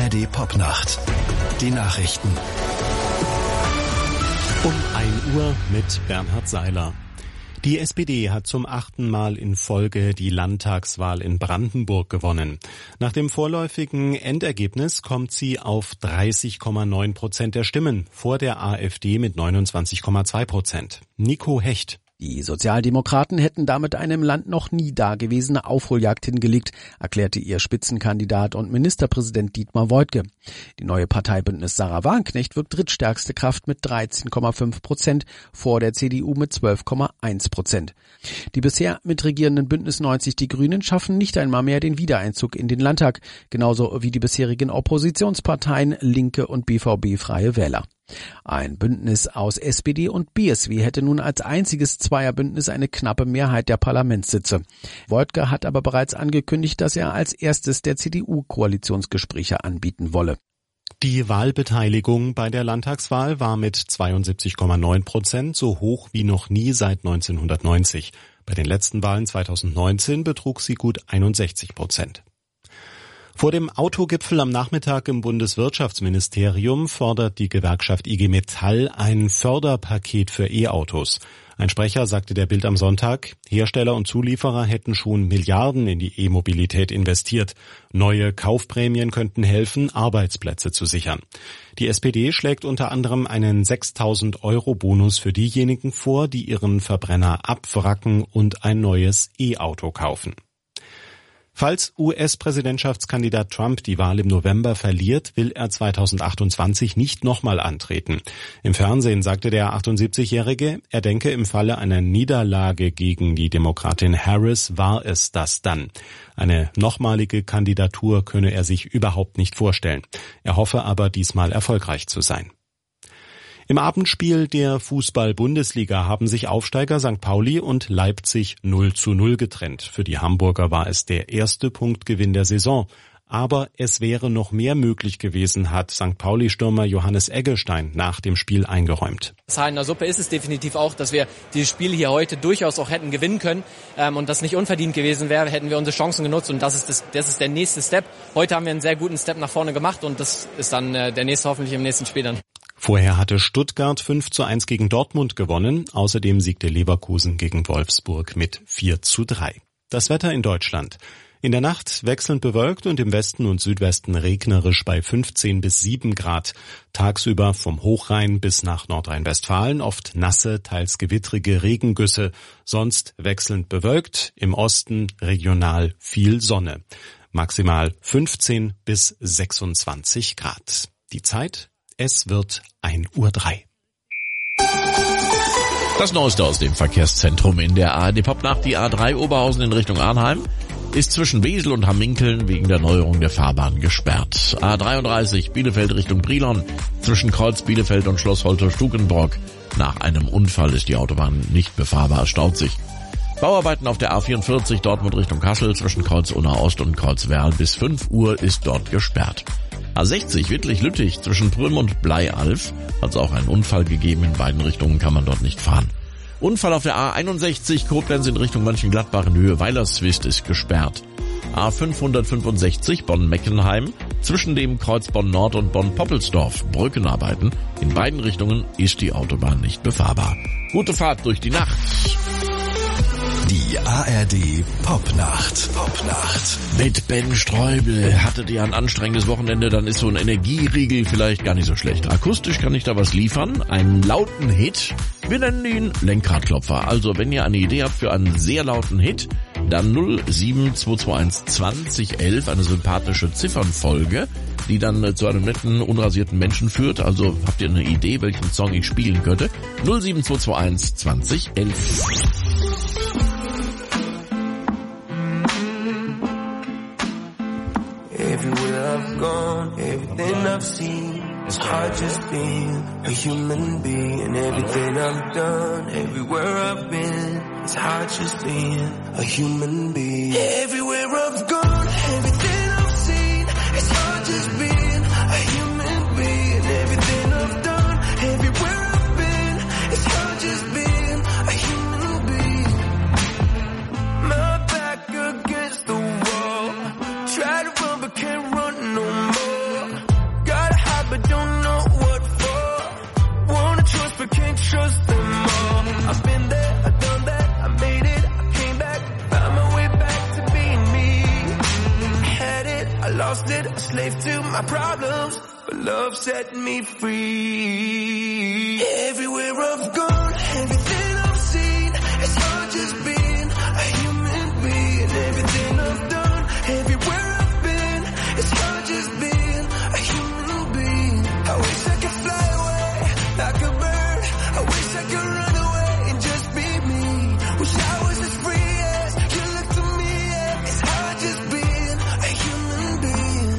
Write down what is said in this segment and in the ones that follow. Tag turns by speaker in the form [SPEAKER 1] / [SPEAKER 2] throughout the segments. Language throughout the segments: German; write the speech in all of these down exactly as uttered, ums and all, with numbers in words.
[SPEAKER 1] R D Popnacht. Die Nachrichten.
[SPEAKER 2] Um ein Uhr mit Bernhard Seiler. Die S P D hat zum achten Mal in Folge die Landtagswahl in Brandenburg gewonnen. Nach dem vorläufigen Endergebnis kommt sie auf dreißig Komma neun Prozent der Stimmen, vor der AfD mit neunundzwanzig Komma zwei Prozent. Nico Hecht.
[SPEAKER 3] Die Sozialdemokraten hätten damit eine im Land noch nie dagewesene Aufholjagd hingelegt, erklärte ihr Spitzenkandidat und Ministerpräsident Dietmar Woidke. Die neue Partei Bündnis Sarah Wagenknecht wirkt drittstärkste Kraft mit dreizehn Komma fünf Prozent, vor der C D U mit zwölf Komma eins Prozent. Die bisher mitregierenden Bündnis neunzig Die Grünen schaffen nicht einmal mehr den Wiedereinzug in den Landtag, genauso wie die bisherigen Oppositionsparteien Linke und B V B Freie Wähler. Ein Bündnis aus S P D und B S W hätte nun als einziges Zweierbündnis eine knappe Mehrheit der Parlamentssitze. Woidke hat aber bereits angekündigt, dass er als erstes der C D U Koalitionsgespräche anbieten wolle.
[SPEAKER 2] Die Wahlbeteiligung bei der Landtagswahl war mit zweiundsiebzig Komma neun Prozent so hoch wie noch nie seit neunzehnhundertneunzig. Bei den letzten Wahlen zweitausendneunzehn betrug sie gut einundsechzig Prozent. Vor dem Autogipfel am Nachmittag im Bundeswirtschaftsministerium fordert die Gewerkschaft I G Metall ein Förderpaket für E-Autos. Ein Sprecher sagte der Bild am Sonntag, Hersteller und Zulieferer hätten schon Milliarden in die E-Mobilität investiert. Neue Kaufprämien könnten helfen, Arbeitsplätze zu sichern. Die S P D schlägt unter anderem einen sechstausend Euro Bonus für diejenigen vor, die ihren Verbrenner abwracken und ein neues E-Auto kaufen. Falls U S-Präsidentschaftskandidat Trump die Wahl im November verliert, will er zweitausendachtundzwanzig nicht nochmal antreten. Im Fernsehen sagte der achtundsiebzigjährige, er denke, im Falle einer Niederlage gegen die Demokratin Harris war es das dann. Eine nochmalige Kandidatur könne er sich überhaupt nicht vorstellen. Er hoffe aber, diesmal erfolgreich zu sein. Im Abendspiel der Fußball-Bundesliga haben sich Aufsteiger Sankt Pauli und Leipzig null zu null getrennt. Für die Hamburger war es der erste Punktgewinn der Saison. Aber es wäre noch mehr möglich gewesen, hat Sankt Pauli-Stürmer Johannes Eggestein nach dem Spiel eingeräumt.
[SPEAKER 4] Das Haar in der Suppe ist es definitiv auch, dass wir dieses Spiel hier heute durchaus auch hätten gewinnen können. Ähm, und das nicht unverdient gewesen wäre, hätten wir unsere Chancen genutzt. Und das ist, das, das ist der nächste Step. Heute haben wir einen sehr guten Step nach vorne gemacht und das ist dann äh, der nächste hoffentlich im nächsten Spiel dann.
[SPEAKER 2] Vorher hatte Stuttgart fünf zu eins gegen Dortmund gewonnen. Außerdem siegte Leverkusen gegen Wolfsburg mit vier zu drei. Das Wetter in Deutschland. In der Nacht wechselnd bewölkt und im Westen und Südwesten regnerisch bei fünfzehn bis sieben Grad. Tagsüber vom Hochrhein bis nach Nordrhein-Westfalen oft nasse, teils gewittrige Regengüsse. Sonst wechselnd bewölkt, im Osten regional viel Sonne. Maximal fünfzehn bis sechsundzwanzig Grad. Die Zeit? Es wird ein Uhr drei.
[SPEAKER 5] Das Neueste aus dem Verkehrszentrum in der A R D Popnacht. Die A drei Oberhausen in Richtung Arnheim ist zwischen Wesel und Hamminkeln wegen der Neuerung der Fahrbahn gesperrt. A dreiunddreißig Bielefeld Richtung Brilon zwischen Kreuz Bielefeld und Schloss Holter-Stukenbrock. Nach einem Unfall ist die Autobahn nicht befahrbar, staut sich. Bauarbeiten auf der A vierundvierzig Dortmund Richtung Kassel zwischen Kreuz Unna Ost und Kreuz Werl bis fünf Uhr ist dort gesperrt. A sechzig Wittlich-Lüttich zwischen Prüm und Bleialf hat es auch einen Unfall gegeben. In beiden Richtungen kann man dort nicht fahren. Unfall auf der A einundsechzig Koblenz in Richtung Mönchengladbach in Höhe Weilerswist ist gesperrt. A fünfhundertfünfundsechzig Bonn-Meckenheim zwischen dem Kreuz Bonn-Nord und Bonn-Poppelsdorf Brückenarbeiten. In beiden Richtungen ist die Autobahn nicht befahrbar. Gute Fahrt durch die Nacht.
[SPEAKER 1] Die A R D Popnacht. Popnacht.
[SPEAKER 5] Mit Ben Streubel. Hattet ihr ein anstrengendes Wochenende, dann ist so ein Energieriegel vielleicht gar nicht so schlecht. Akustisch kann ich da was liefern. Einen lauten Hit. Wir nennen ihn Lenkradklopfer. Also wenn ihr eine Idee habt für einen sehr lauten Hit, dann null sieben zwei zwei eins zwanzig elf, eine sympathische Ziffernfolge, die dann zu einem netten, unrasierten Menschen führt. Also habt ihr eine Idee, welchen Song ich spielen könnte? null sieben zwei zwei eins zwanzig elf.
[SPEAKER 6] Everywhere I've gone, everything I've seen, it's hard just being a human being. Everything I've done, everywhere I've been, it's hard just being a human being. Everywhere I've gone, everything I've seen, it's hard just being a human being. Everything I've done, everywhere I've been, it's hard just being a human being. My back against the wall, try to run but can't run no more. I lost it, a slave to my problems, but love set me free. Everywhere I've gone, everything I've seen, it's hard just being a human being. Everything I've done, everywhere I've been, it's hard just being a human being. I wish I could fly away like a bird. I wish I could run away and just be me. Wish I was as free as you look to me. Yeah. It's hard just being a human being.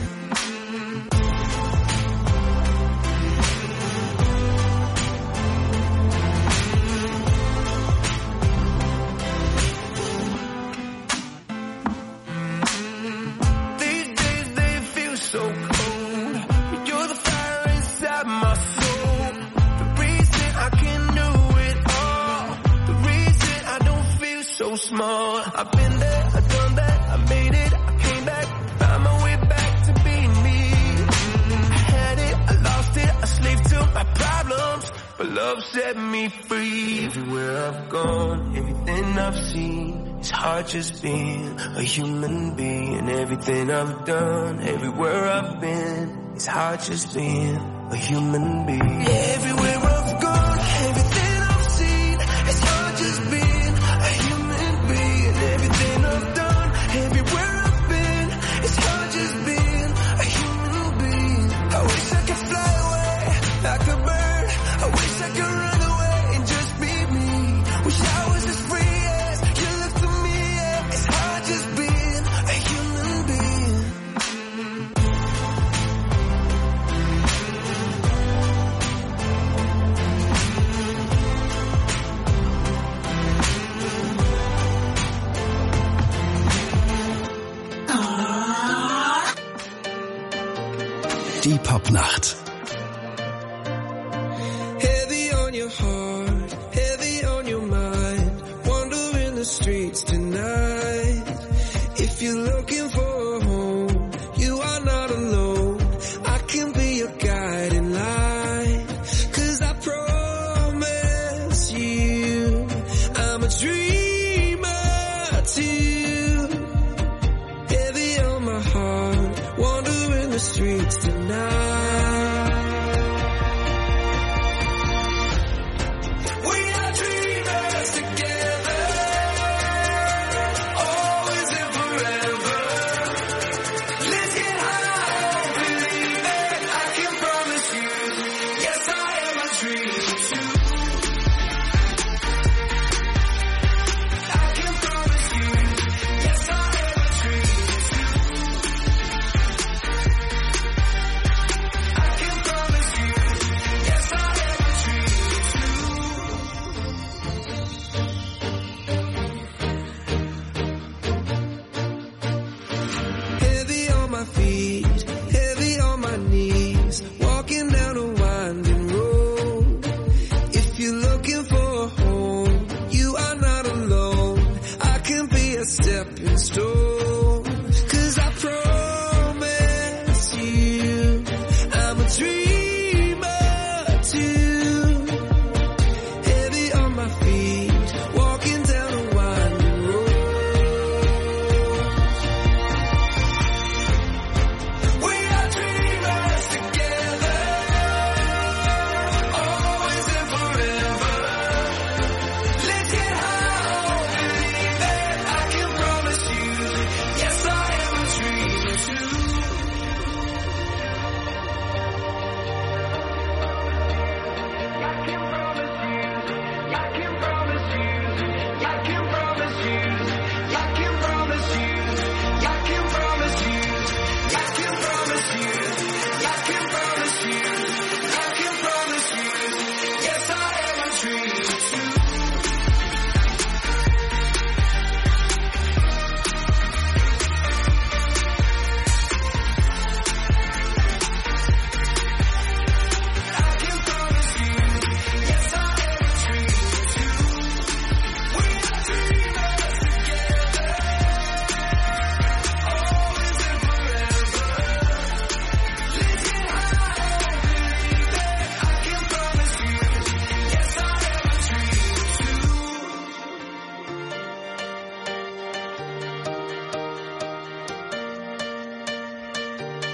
[SPEAKER 6] These days they feel so cold. You're the fire inside my soul. The reason I can do it all. The reason I don't feel so small. I've been there, I've done that, I made it, I came back, found my way back to being me. I had it, I lost it, a slave to my problems, but love set me free. Everywhere I've gone, everything I've seen, it's hard just being a human being. Everything I've done, everywhere I've been, it's hard just being a human being. Everywhere I've gone, everything I've seen, it's hard just being a human being. Everything I've done, everywhere I've been, it's hard just being a human being. I wish I could fly away like a bird. I wish I could run away and just be me. Wish I was as free as you look to me. Yeah. It's hard just being a human being.
[SPEAKER 1] Die Popnacht.
[SPEAKER 6] Heavy on your heart, heavy on your mind. Wandering the streets tonight. If you're looking for a home, you are not alone. I can be your guiding light. 'Cause I promise you, I'm a dreamer too. Heavy on my heart, wandering the streets tonight. We are dreamers together, always and forever. Let's get high, believe it, I can promise you. Yes, I am a dream too. I can promise you. Yes, I am a dream too.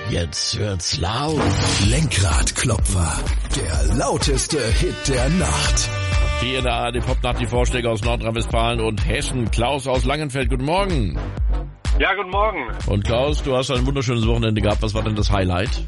[SPEAKER 5] Jetzt wird's laut.
[SPEAKER 1] Lenkradklopfer, der lauteste Hit der Nacht.
[SPEAKER 5] Hier in der A R D Popnacht die Vorschläge aus Nordrhein-Westfalen und Hessen. Klaus aus Langenfeld, guten Morgen.
[SPEAKER 7] Ja, guten Morgen.
[SPEAKER 5] Und Klaus, du hast ein wunderschönes Wochenende gehabt. Was war denn das Highlight?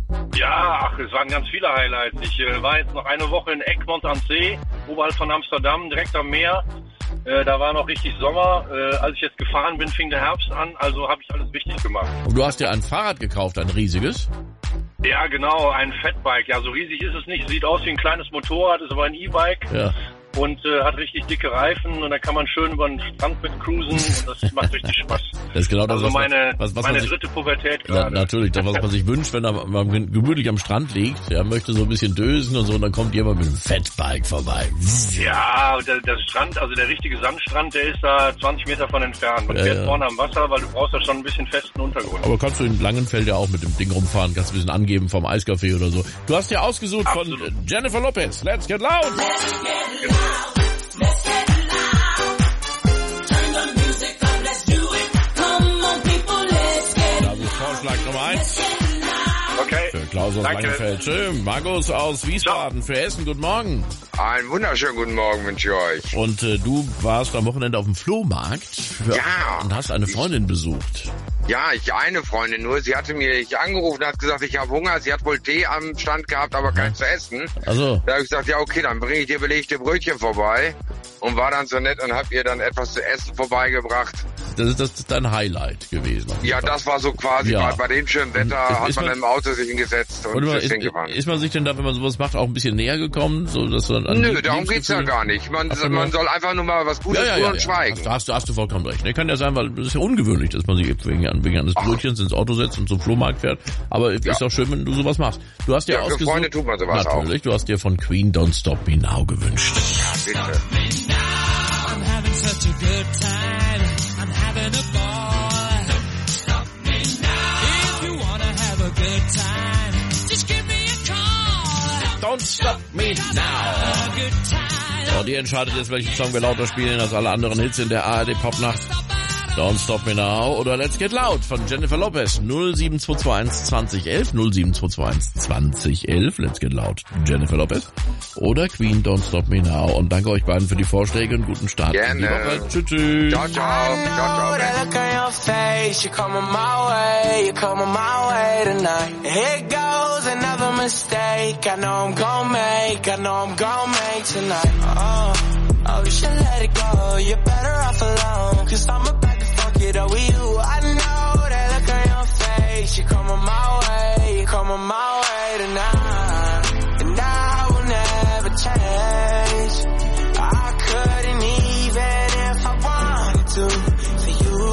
[SPEAKER 7] Ja, ach, es waren ganz viele Highlights. Ich äh, war jetzt noch eine Woche in Egmond am See, oberhalb von Amsterdam, direkt am Meer. Äh, da war noch richtig Sommer. Äh, als ich jetzt gefahren bin, fing der Herbst an, also habe ich alles richtig gemacht.
[SPEAKER 5] Und du hast dir ein Fahrrad gekauft, ein riesiges?
[SPEAKER 7] Ja, genau, ein Fatbike. Ja, so riesig ist es nicht. Sieht aus wie ein kleines Motorrad, ist aber ein E-Bike. Ja. Und äh, hat richtig dicke Reifen und da kann man schön über den Strand mit cruisen und das macht richtig Spaß.
[SPEAKER 5] Das ist genau das,
[SPEAKER 7] also
[SPEAKER 5] was,
[SPEAKER 7] meine,
[SPEAKER 5] was, was
[SPEAKER 7] meine
[SPEAKER 5] man sich,
[SPEAKER 7] dritte Pubertät gerade.
[SPEAKER 5] Ja, natürlich, das, was man sich wünscht, wenn man gemütlich am Strand liegt. Er möchte so ein bisschen dösen und so und dann kommt jemand mit einem Fatbike vorbei.
[SPEAKER 7] Ja, der, der Strand, also der richtige Sandstrand, der ist da zwanzig Meter von entfernt. Man ja, fährt ja. vorne am Wasser, weil du brauchst da schon ein bisschen festen Untergrund.
[SPEAKER 5] Aber kannst du in Langenfeld ja auch mit dem Ding rumfahren, kannst ein bisschen angeben vom Eiscafé oder so. Du hast dir ausgesucht Absolut. von Jennifer Lopez. Let's get loud! Let's get loud! Let's get loud. Turn the music up, let's do it. Come on people, let's get loud. Das ist Vorschlag Nummer eins.
[SPEAKER 7] Okay.
[SPEAKER 5] Für Klaus aus
[SPEAKER 7] Danke.
[SPEAKER 5] Langenfeld. Schön. Markus aus Wiesbaden. Ciao. Für Essen. Guten Morgen.
[SPEAKER 8] Einen wunderschönen guten Morgen wünsche ich euch.
[SPEAKER 5] Und äh, du warst am Wochenende auf dem Flohmarkt für,
[SPEAKER 8] ja.
[SPEAKER 5] und hast eine Freundin besucht.
[SPEAKER 8] Ja, ich eine Freundin nur. Sie hatte mir ich angerufen und hat gesagt, ich habe Hunger. Sie hat wohl Tee am Stand gehabt, aber kein zu essen.
[SPEAKER 5] Also.
[SPEAKER 8] Da habe ich gesagt, ja okay, dann bringe ich dir belegte Brötchen vorbei. Und war dann so nett und hab ihr dann etwas zu essen vorbeigebracht.
[SPEAKER 5] Das ist, das ist dein Highlight gewesen.
[SPEAKER 8] Ja, das war so quasi, ja. bei, bei dem schönen Wetter ist, hat man, man im Auto sich hingesetzt und
[SPEAKER 5] mal,
[SPEAKER 8] ist
[SPEAKER 5] ist,
[SPEAKER 8] hingefahren.
[SPEAKER 5] Ist man sich denn da, wenn man sowas macht, auch ein bisschen näher gekommen? So, dass du dann
[SPEAKER 8] Nö, darum geht's ja gar nicht. Man, man mal, soll einfach nur mal was Gutes
[SPEAKER 5] ja, ja,
[SPEAKER 8] tun
[SPEAKER 5] ja,
[SPEAKER 8] und
[SPEAKER 5] ja.
[SPEAKER 8] schweigen.
[SPEAKER 5] Hast, hast, du, hast du vollkommen recht. Ne? Kann ja sein, weil das ist ja ungewöhnlich, dass man sich wegen, wegen eines Ach. Brötchens ins Auto setzt und zum Flohmarkt fährt. Aber es ja. ist auch schön, wenn du sowas machst. Du hast dir
[SPEAKER 8] ja,
[SPEAKER 5] ausgesucht,
[SPEAKER 8] für Freunde tut man sowas
[SPEAKER 5] natürlich,
[SPEAKER 8] auch.
[SPEAKER 5] Du hast dir von Queen Don't Stop Me Now gewünscht.
[SPEAKER 8] Ja, bitte.
[SPEAKER 9] I'm having such a good time. I'm having a ball. Don't stop me now. If you wanna have a good time, just give me a call.
[SPEAKER 5] Don't stop me now.
[SPEAKER 9] A good time.
[SPEAKER 5] Und ihr entscheidet jetzt, welchen Song wir lauter spielen als alle anderen Hits in der A R D Popnacht. Don't Stop Me Now oder Let's Get Loud von Jennifer Lopez. null sieben zwei zwei eins zwanzig elf, null sieben zwei zwei eins zwanzig elf, Let's Get Loud, Jennifer Lopez. Oder Queen Don't Stop Me Now. Und danke euch beiden für die Vorschläge und guten Start.
[SPEAKER 8] Gerne.
[SPEAKER 5] Tschüss, tschüss.
[SPEAKER 8] Ciao, ciao. Ciao,
[SPEAKER 6] ciao. Oh, you should let it go, you're better off alone. Cause I'm about to fuck it up with you. I know that look on your face. You're coming my way, you're coming my way tonight. And I will never change. I couldn't even if I wanted to. For you,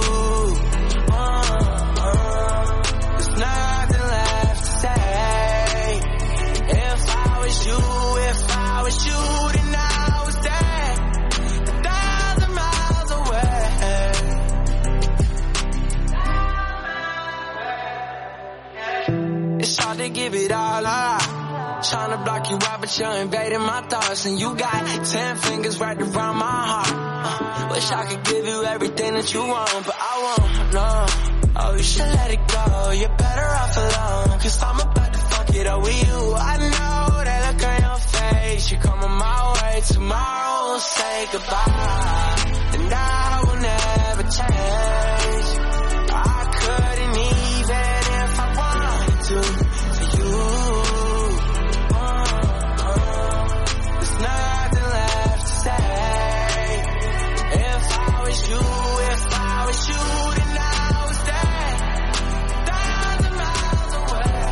[SPEAKER 6] uh, uh, there's nothing left to say. If I was you, if I was you, then I was there. It's hard to give it all up. Tryna block you out, but you're invading my thoughts. And you got ten fingers right around my heart. uh, Wish I could give you everything that you want, but I won't, no. Oh, you should let it go, you're better off alone. Cause I'm about to fuck it up with you. I know that look on your face. You're coming my way, tomorrow we'll say goodbye. And I will never change. I couldn't even if I wanted to. For you, uh, uh, there's nothing left to say. If I was you, if I was you, then I was there, thousand miles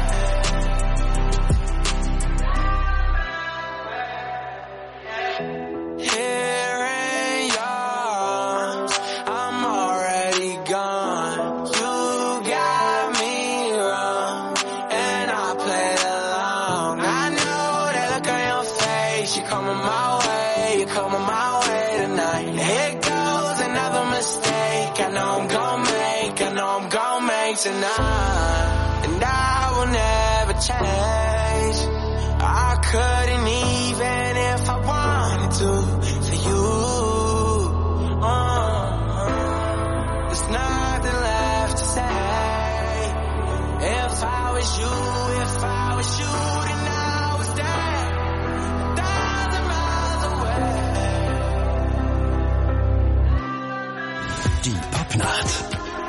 [SPEAKER 6] away. Here in your arms, I'm already gone. You got me wrong, and I played along. I know that look on your face. You're coming my way, you're coming my way tonight. Here goes another mistake. I know I'm gon' make, I know I'm gon' make tonight. And I will never change. I couldn't even if I wanted to. For you, uh, there's nothing left to say. If was you, if I was you, then I was dead, a thousand miles away.
[SPEAKER 1] Die Popnacht.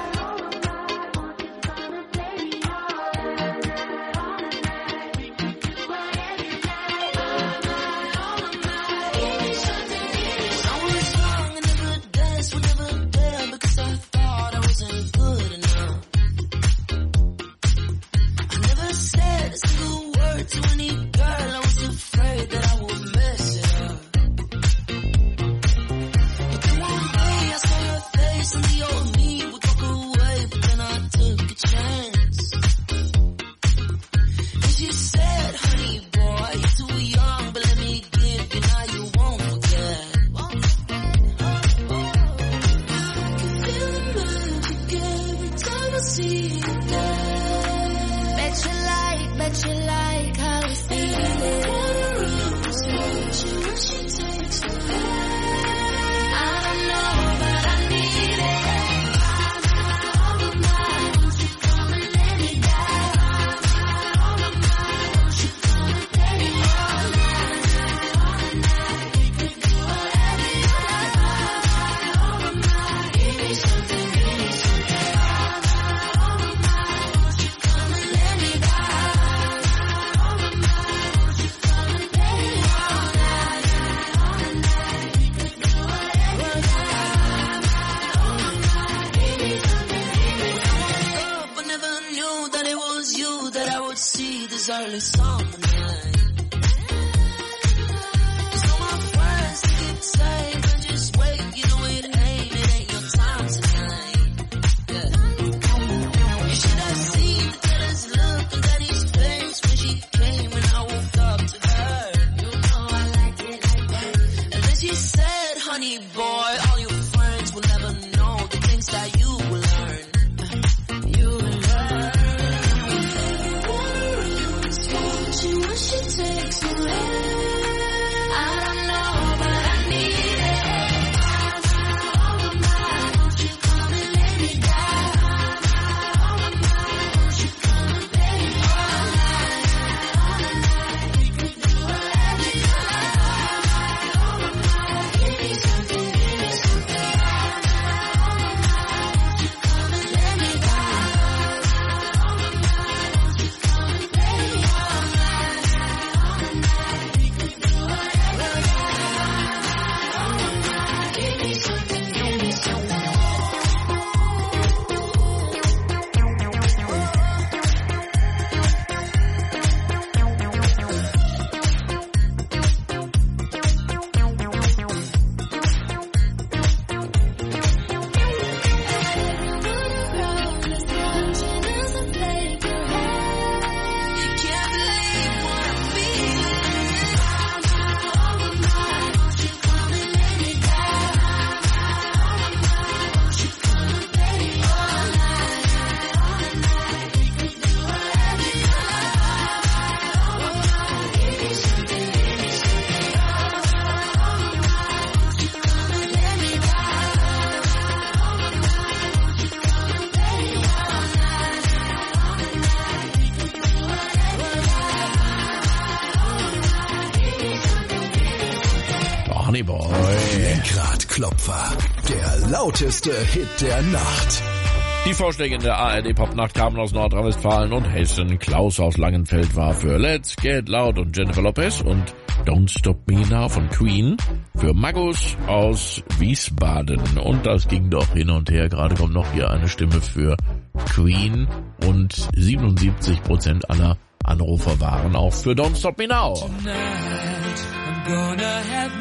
[SPEAKER 1] Lenkradklopfer, der lauteste Hit der Nacht.
[SPEAKER 5] Die Vorschläge in der A R D Popnacht kamen aus Nordrhein-Westfalen und Hessen. Klaus aus Langenfeld war für Let's Get Loud und Jennifer Lopez und Don't Stop Me Now von Queen. Für Magus aus Wiesbaden. Und das ging doch hin und her. Gerade kommt noch hier eine Stimme für Queen. Und siebenundsiebzig Prozent aller Anrufer waren auch für Don't Stop Me Now.
[SPEAKER 9] Tonight I'm gonna have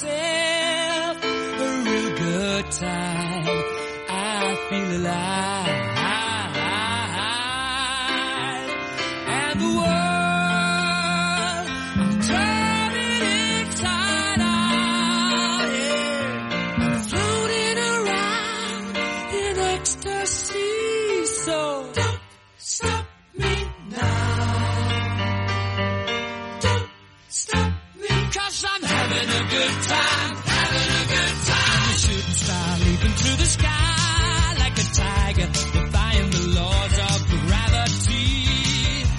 [SPEAKER 9] myself a real good time. I feel alive. And the world, I'm turning inside out, yeah. I'm floating around in ecstasy. So don't stop me now. Don't stop me, 'cause I'm having a good time, having a good time. I'm a shooting star leaping through the sky like a tiger, defying the laws of gravity.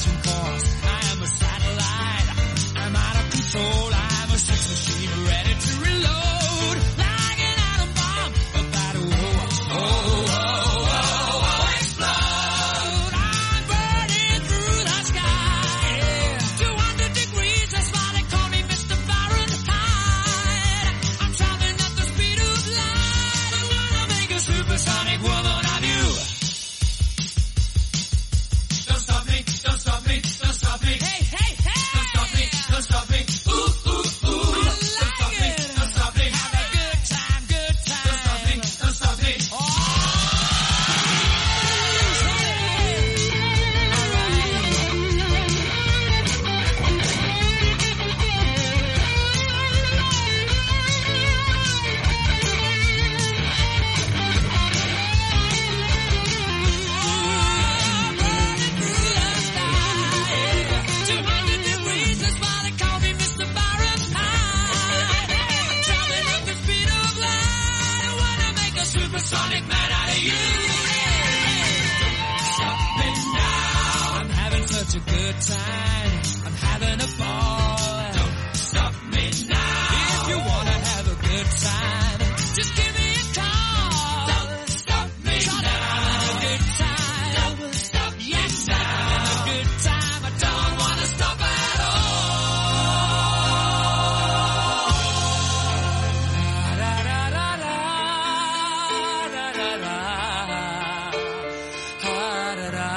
[SPEAKER 9] navigation course. I am a satellite. I'm out of control. I'm a sex machine ready to reload. Like an atom bomb about to oh, oh, oh, oh, oh, explode. I'm burning through the sky. Yeah. two hundred degrees, that's why they call me Mister Fahrenheit. I'm traveling at the speed of light. I wanna make a supersonic woman of you. Don't stop me, don't stop me, don't stop me. Hey, hey, hey! Don't stop me, don't stop me. Ooh, ooh, ooh. I like don't stop me, it. Don't stop me. Have a good time, good time. Don't stop me, don't stop me. Oh! two hundred degrees, that's why they call me Mister Fahrenheit. I'm traveling at the speed of light. I wanna make a supersonic man out of you. Stop me now. I'm having such a good time. I'm having a ball. Don't stop me now. If you wanna have a good time, just give me a call. Don't stop me now. I'm having a good time. Don't stop me yes, now. I'm having a good time. I don't wanna stop at all. Da, da, da, da, da, da, da, da. Ah, da, da.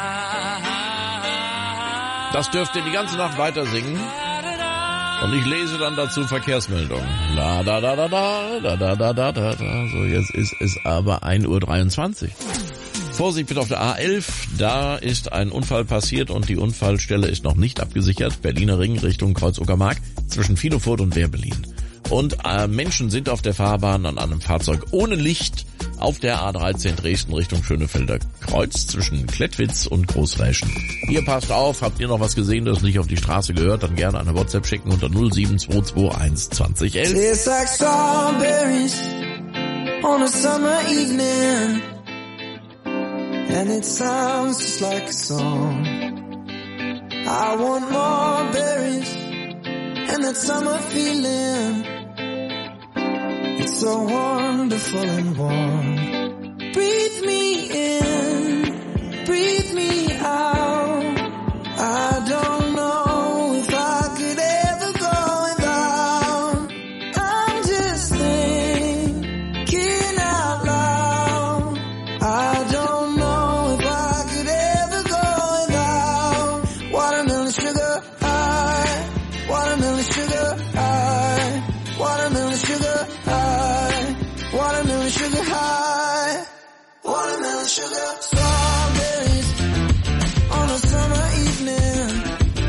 [SPEAKER 5] Das dürft ihr die ganze Nacht weiter singen. Und ich lese dann dazu Verkehrsmeldungen. La da da da da da da da da da. So, jetzt ist es aber ein Uhr dreiundzwanzig. Vorsicht bitte auf der A elf. Da ist ein Unfall passiert und die Unfallstelle ist noch nicht abgesichert. Berliner Ring Richtung Kreuz-Uckermark zwischen Vilofurt und Werbelin. Und äh, Menschen sind auf der Fahrbahn an einem Fahrzeug ohne Licht auf der A dreizehn Dresden Richtung Schönefelder Kreuz zwischen Klettwitz und Großräschen. Ihr passt auf, habt ihr noch was gesehen, das nicht auf die Straße gehört, dann gerne eine WhatsApp schicken unter null sieben zwei zwei eins zwanzig elf.
[SPEAKER 6] Tastes like strawberries on a summer evening, and it sounds just like a song. I want more berries and that summer feeling. It's so wonderful and warm. Breathe me in, breathe me out. I don't know if I could ever go without. I'm just thinking out loud. I don't know if I could ever go without. Watermelon sugar high, watermelon sugar high, watermelon sugar high, watermelon sugar high, watermelon sugar. Strawberries on a summer evening.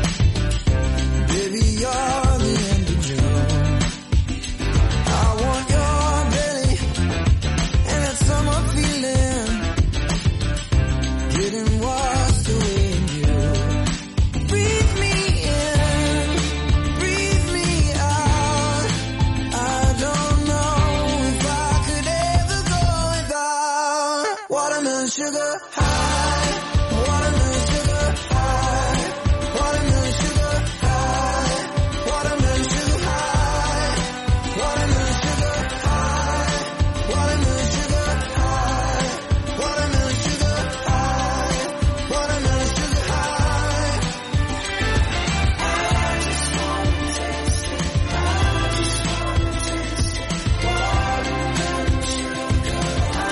[SPEAKER 6] Baby, you're the end of June. I want your belly and that summer feeling, getting washed away in you. Breathe me in, breathe me out. I don't know if I could ever go without. Watermelon sugar high, watermelon sugar high, watermelon sugar high, watermelon sugar high, watermelon sugar high, watermelon sugar high, watermelon sugar high, watermelon sugar high. I just wanna taste it. I just wanna taste it. Watermelon sugar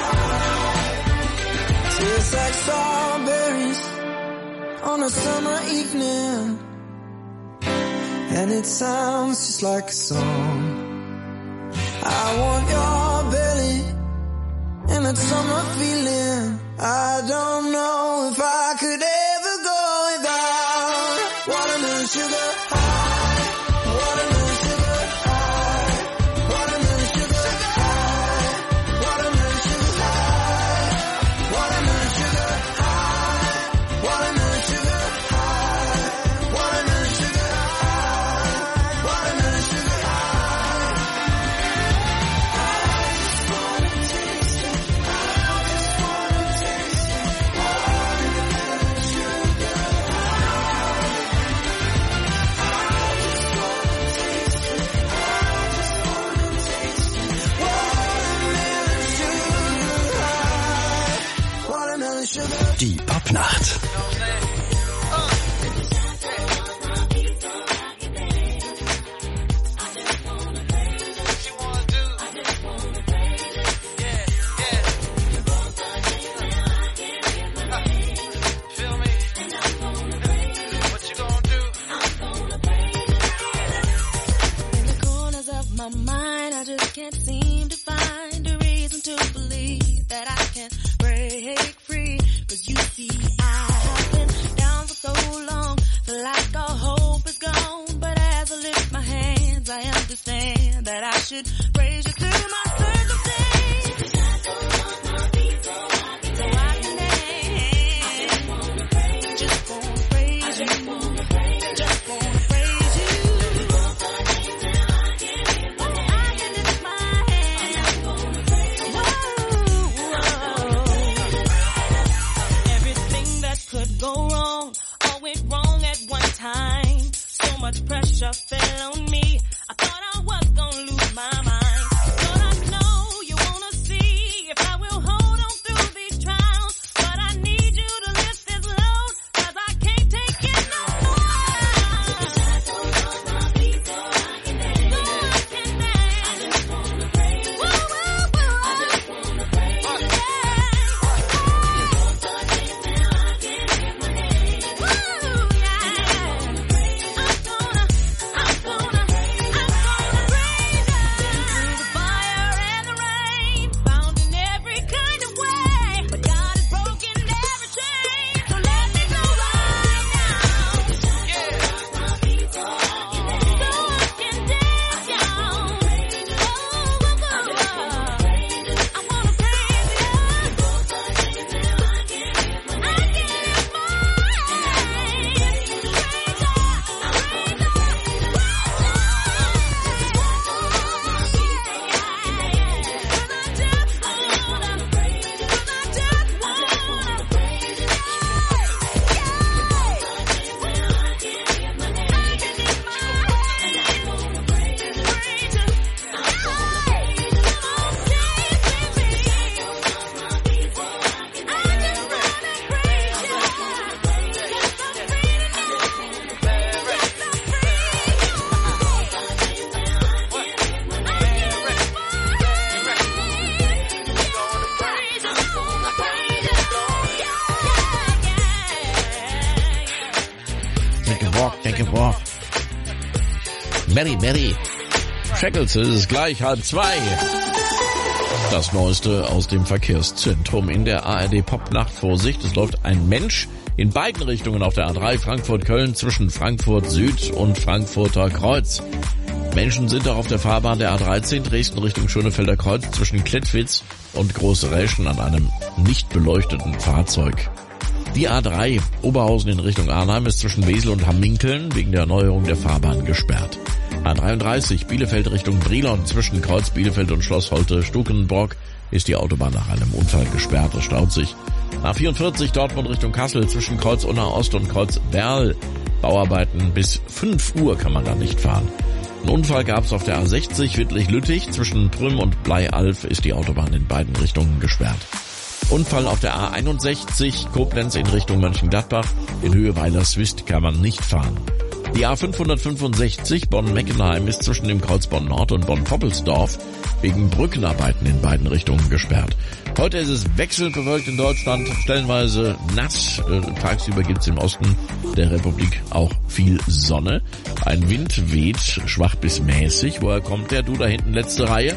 [SPEAKER 6] high. Tastes like strawberries on a summer evening, and it sounds just like a song. I want your belly and that summer feeling. I don't know if I could ever go without. Watermelon sugar high, watermelon sugar high, watermelon sugar high, watermelon sugar high, watermelon sugar high, watermelon sugar high, watermelon sugar high, watermelon sugar high. I just wanna taste it. I just wanna taste it.
[SPEAKER 1] Die Popnacht.
[SPEAKER 5] Mary, Mary. Shackles, es ist gleich halb zwei. Das Neueste aus dem Verkehrszentrum in der A R D Popnacht. Vorsicht, es läuft ein Mensch in beiden Richtungen auf der A drei Frankfurt-Köln zwischen Frankfurt Süd und Frankfurter Kreuz. Menschen sind auch auf der Fahrbahn der A dreizehn Dresden Richtung Schönefelder Kreuz zwischen Klettwitz und Große Räschen an einem nicht beleuchteten Fahrzeug. Die A drei Oberhausen in Richtung Arnheim ist zwischen Wesel und Hamminkeln wegen der Erneuerung der Fahrbahn gesperrt. A dreiunddreißig Bielefeld Richtung Brilon zwischen Kreuz Bielefeld und Schloss Holte-Stukenbrock ist die Autobahn nach einem Unfall gesperrt. Es staut sich. A vierundvierzig Dortmund Richtung Kassel zwischen Kreuz Unna Ost und Kreuz Berl. Bauarbeiten bis fünf Uhr kann man da nicht fahren. Ein Unfall gab es auf der A sechzig Wittlich-Lüttich zwischen Prüm und Bleialf ist die Autobahn in beiden Richtungen gesperrt. Unfall auf der A einundsechzig Koblenz in Richtung Mönchengladbach. In Höhe Weiler-Swist kann man nicht fahren. Die A fünfhundertfünfundsechzig Bonn-Meckenheim ist zwischen dem Kreuz Bonn-Nord und Bonn-Poppelsdorf wegen Brückenarbeiten in beiden Richtungen gesperrt. Heute ist es wechselnd bewölkt in Deutschland, stellenweise nass. Äh, tagsüber gibt es im Osten der Republik auch viel Sonne. Ein Wind weht schwach bis mäßig. Woher kommt der? Du da hinten, letzte Reihe?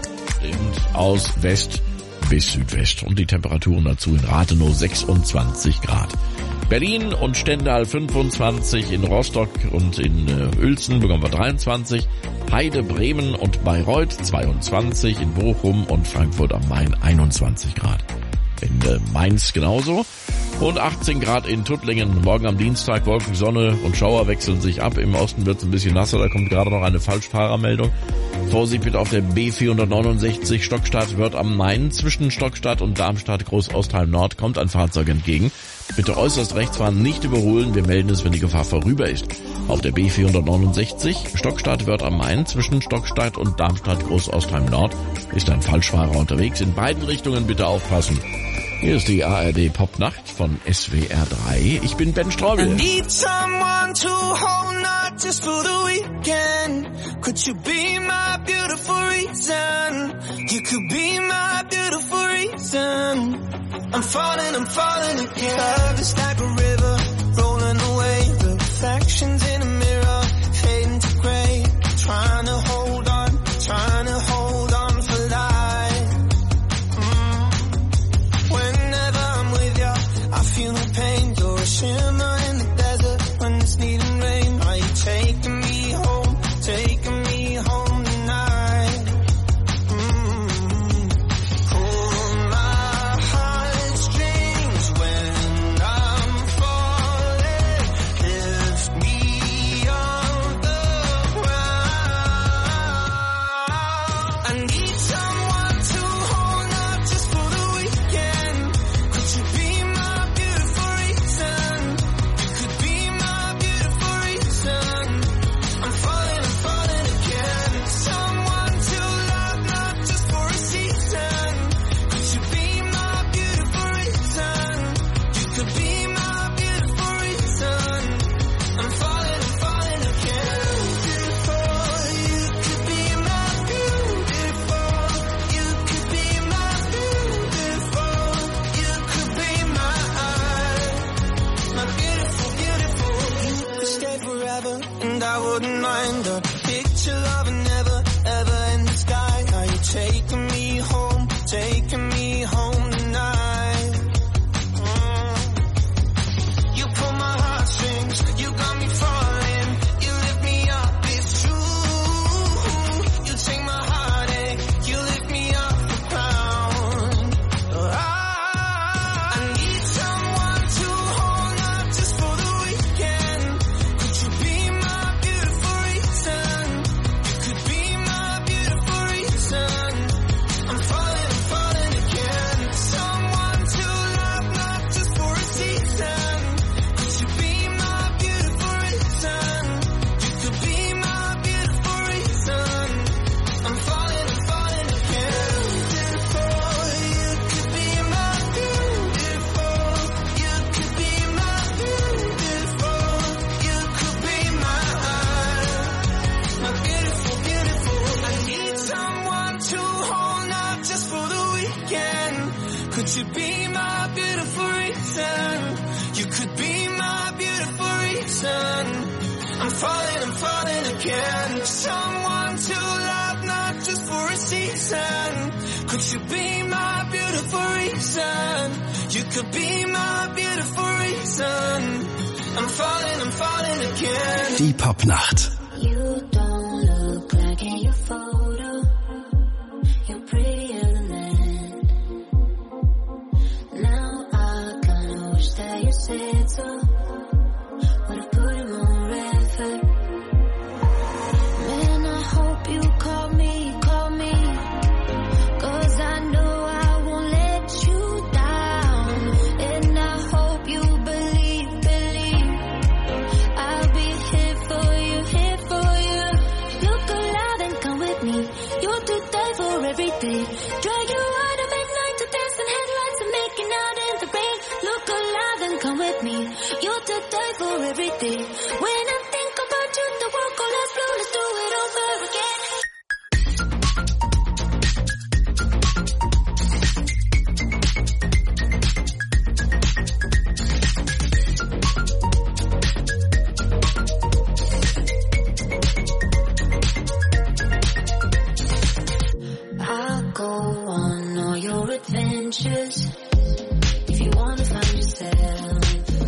[SPEAKER 5] Stimmt, aus West bis Südwest. Und die Temperaturen dazu in Rathenow sechsundzwanzig Grad. Berlin und Stendal fünfundzwanzig, in Rostock und in äh, Uelzen bekommen wir dreiundzwanzig, Heide, Bremen und Bayreuth zweiundzwanzig, in Bochum und Frankfurt am Main einundzwanzig Grad. In äh, Mainz genauso und achtzehn Grad in Tuttlingen. Morgen am Dienstag Wolken, Sonne und Schauer wechseln sich ab. Im Osten wird es ein bisschen nasser, da kommt gerade noch eine Falschfahrermeldung. Vorsicht bitte auf der B vierhundertneunundsechzig Stockstadt-Wörth am Main. Zwischen Stockstadt und Darmstadt Groß-Ostheim Nord kommt ein Fahrzeug entgegen. Bitte äußerst rechts fahren, nicht überholen. Wir melden es, wenn die Gefahr vorüber ist. Auf der B vierhundertneunundsechzig Stockstadt-Wörth am Main zwischen Stockstadt und Darmstadt Groß-Ostheim Nord ist ein Falschfahrer unterwegs. In beiden Richtungen bitte aufpassen. Hier ist die A R D Popnacht von S W R drei. Ich bin Ben Strobel.
[SPEAKER 6] I need someone to hold, not just for the weekend. Could you be my beautiful reason? You could be my beautiful reason. I'm falling, I'm falling again. Love is like a river, rolling away. The reflections in a mirror, fading to grey. Trying to hold on, trying to hold on for life. Mm. Whenever I'm with you, I feel no pain. You're a shimmer in the desert when it's needing rain. Are you taking me home, taking me home tonight? Mm. Pull my heartstrings when I'm falling. Lift me off the ground. I need someone to hold, not just for the weekend. Could you be my beautiful reason? You could be my beautiful reason. I'm falling, I'm falling again. Someone to love, not just for a season. Could you be my beautiful reason? You could be my beautiful reason. I'm falling, I'm falling again. Beautiful, you could be my beautiful. You could be my beautiful. You could be my my beautiful, beautiful. You could stay forever, and I wouldn't mind a picture of a never, ever in the sky. Are you taking me home, taking me home tonight? Mm. You pull my heartstrings, you got me falling. You lift me up, it's true. You take my heartache, you lift me off the ground. I, I need someone to hold, not just for the weekend. Could you be my beautiful reason? You could be my beautiful reason. I'm falling, I'm falling again. Someone to love, not just for a season. Could you be my beautiful reason? You could be my beautiful reason. I'm falling, I'm falling again. Beautiful, you could be my beautiful. You could be my beautiful. You could be my my beautiful, beautiful. I need someone to hold, not just for the weekend. Could you be my beautiful reason? You could be my beautiful reason. I'm falling, I'm falling again. Someone to love, not just for a season. Could you be my beautiful reason? You could be my beautiful reason. I'm falling, I'm falling again.
[SPEAKER 1] Die Popnacht.
[SPEAKER 10] You don't look like in your photo. You're prettier than that. Now I kinda wish that you said so. Would've put in more effort. Man, I hope you call me, call me. 'Cause I know I won't let you down. And I hope you believe, believe. I'll be here for you, here for you. Look alive and come with me. You're to die for every day. Drag you out of midnight to dancing headlights and making out in the rain. Look alive and come with me. You're to die for every day. When I think about you, the world goes let's flow, let's do it over again. I'll go on all your adventures if you wanna find yourself.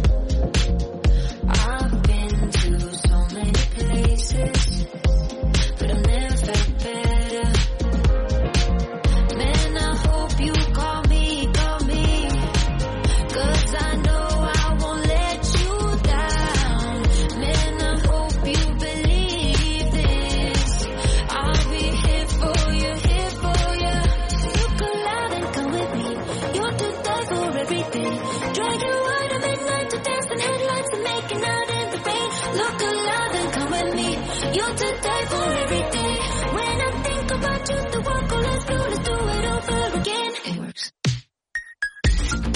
[SPEAKER 10] I've been to so many places, but I've never felt better. Man, I hope you call me, call me, 'cause I know I won't let you down. Man, I hope you believe this. I'll be here for you, here for you. Look alive and come with me. You're to die for every day. Drag you out of midnight to dancing headlights and making out in the rain. Look alive and come with me. You're to die for every day. When I think about you, the world goes let's flow, let's do it over again. It works.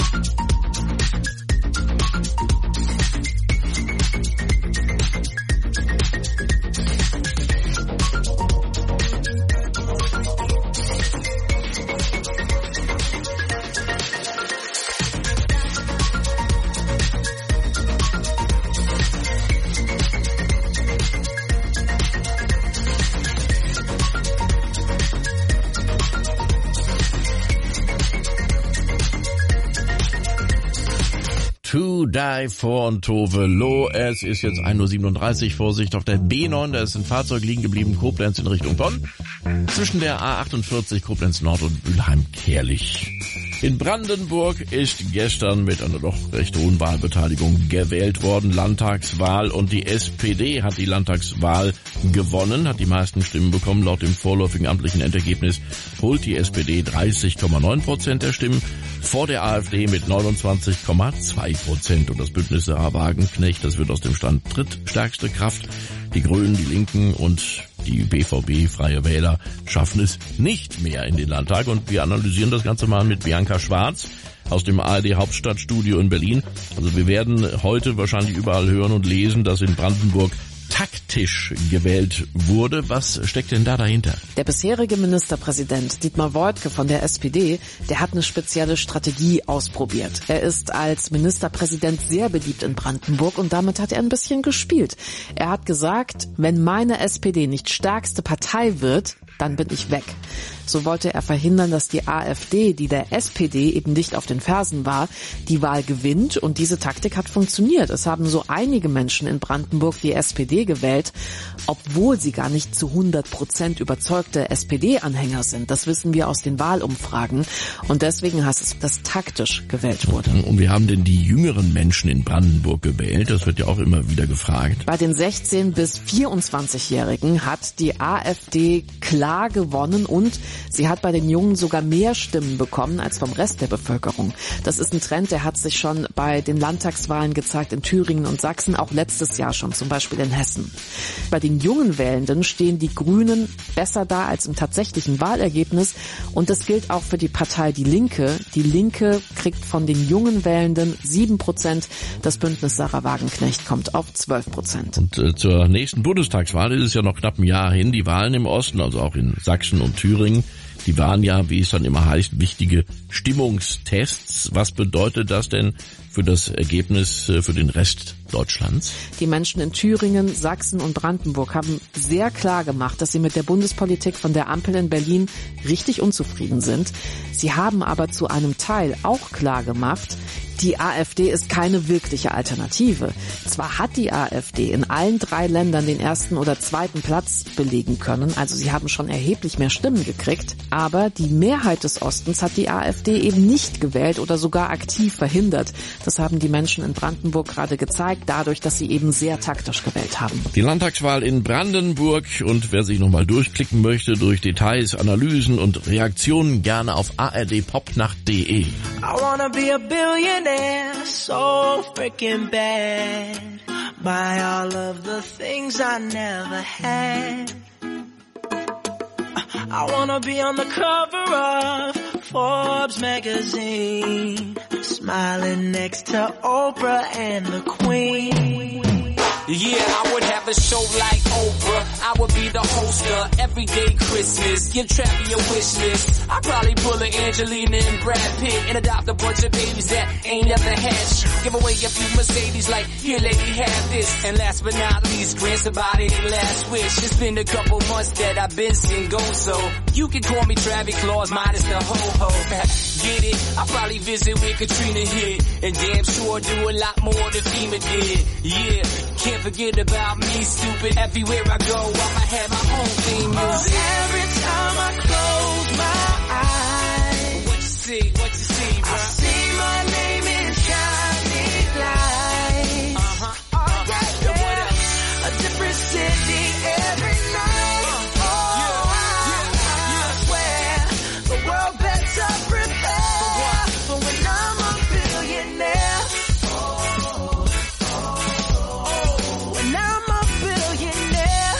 [SPEAKER 5] To Die for und Tove Lo. Es ist jetzt ein Uhr siebenunddreißig. Vorsicht auf der B neun. Da ist ein Fahrzeug liegen geblieben. Koblenz in Richtung Bonn. Zwischen der A achtundvierzig Koblenz Nord und Mülheim-Kerlich. In Brandenburg ist gestern mit einer doch recht hohen Wahlbeteiligung gewählt worden. Landtagswahl, und die S P D hat die Landtagswahl gewonnen, hat die meisten Stimmen bekommen. Laut dem vorläufigen amtlichen Endergebnis holt die S P D dreißig Komma neun Prozent der Stimmen vor der AfD mit neunundzwanzig Komma zwei Prozent. Und das Bündnis Sarah Wagenknecht, das wird aus dem Stand drittstärkste Kraft. Die Grünen, die Linken und die B V B, Freie Wähler, schaffen es nicht mehr in den Landtag. Und wir analysieren das Ganze mal mit Bianca Schwarz aus dem A R D Hauptstadtstudio in Berlin. Also wir werden heute wahrscheinlich überall hören und lesen, dass in Brandenburg taktisch gewählt wurde. Was steckt denn da dahinter?
[SPEAKER 11] Der bisherige Ministerpräsident Dietmar Woidke von der S P D, der hat eine spezielle Strategie ausprobiert. Er ist als Ministerpräsident sehr beliebt in Brandenburg und damit hat er ein bisschen gespielt. Er hat gesagt, wenn meine S P D nicht stärkste Partei wird, dann bin ich weg. So wollte er verhindern, dass die AfD, die der S P D eben nicht auf den Fersen war, die Wahl gewinnt, und diese Taktik hat funktioniert. Es haben so einige Menschen in Brandenburg die S P D gewählt, obwohl sie gar nicht zu hundert Prozent überzeugte S P D-Anhänger sind. Das wissen wir aus den Wahlumfragen, und deswegen heißt es, dass taktisch gewählt wurde.
[SPEAKER 5] Und wie haben denn die jüngeren Menschen in Brandenburg gewählt? Das wird ja auch immer wieder gefragt.
[SPEAKER 11] Bei den sechzehn- bis vierundzwanzigjährigen hat die AfD klar gewonnen, und sie hat bei den Jungen sogar mehr Stimmen bekommen als vom Rest der Bevölkerung. Das ist ein Trend, der hat sich schon bei den Landtagswahlen gezeigt in Thüringen und Sachsen, auch letztes Jahr schon, zum Beispiel in Hessen. Bei den jungen Wählenden stehen die Grünen besser da als im tatsächlichen Wahlergebnis, und das gilt auch für die Partei Die Linke. Die Linke kriegt von den jungen Wählenden sieben Prozent, das Bündnis Sarah Wagenknecht kommt auf zwölf Prozent.
[SPEAKER 5] Und äh, zur nächsten Bundestagswahl ist es ja noch knapp ein Jahr hin. Die Wahlen im Osten, also auch in Sachsen und Thüringen, die waren ja, wie es dann immer heißt, wichtige Stimmungstests. Was bedeutet das denn für das Ergebnis für den Rest Deutschlands?
[SPEAKER 11] Die Menschen in Thüringen, Sachsen und Brandenburg haben sehr klar gemacht, dass sie mit der Bundespolitik von der Ampel in Berlin richtig unzufrieden sind. Sie haben aber zu einem Teil auch klar gemacht, die AfD ist keine wirkliche Alternative. Zwar hat die AfD in allen drei Ländern den ersten oder zweiten Platz belegen können, also sie haben schon erheblich mehr Stimmen gekriegt, aber die Mehrheit des Ostens hat die AfD eben nicht gewählt oder sogar aktiv verhindert. Das haben die Menschen in Brandenburg gerade gezeigt, dadurch, dass sie eben sehr taktisch gewählt haben.
[SPEAKER 5] Die Landtagswahl in Brandenburg, und wer sich nochmal durchklicken möchte durch Details, Analysen und Reaktionen, gerne auf a r d popnacht punkt d e.
[SPEAKER 6] I wanna be a billionaire, so freaking bad. Buy all of the things I never had. I wanna be on the cover of Forbes magazine, smiling next to Oprah and the Queen.
[SPEAKER 12] Yeah, I would have a show like Oprah. I would be the host of Everyday Christmas. Give Travi a wish list. I'd probably pull an Angelina and Brad Pitt and adopt a bunch of babies that ain't never had shit. Give away a few Mercedes like, here lady, have this. And last but not least, grant somebody their last wish. It's been a couple months that I've been single, so you can call me Travis Claus minus the ho-ho. Get it? I'll probably visit where Katrina hit. And damn sure do a lot more than FEMA did. Yeah, can't forget about me, stupid. Everywhere I go, I'ma have my own theme music.
[SPEAKER 6] Oh, every time I close my eyes,
[SPEAKER 12] what you see, what you see, bro?
[SPEAKER 6] I see my name in shining lights.
[SPEAKER 12] Uh-huh.
[SPEAKER 6] All right there, a different city every night. Oh, I, I swear the world better prepare for when I'm a billionaire. When I'm a billionaire.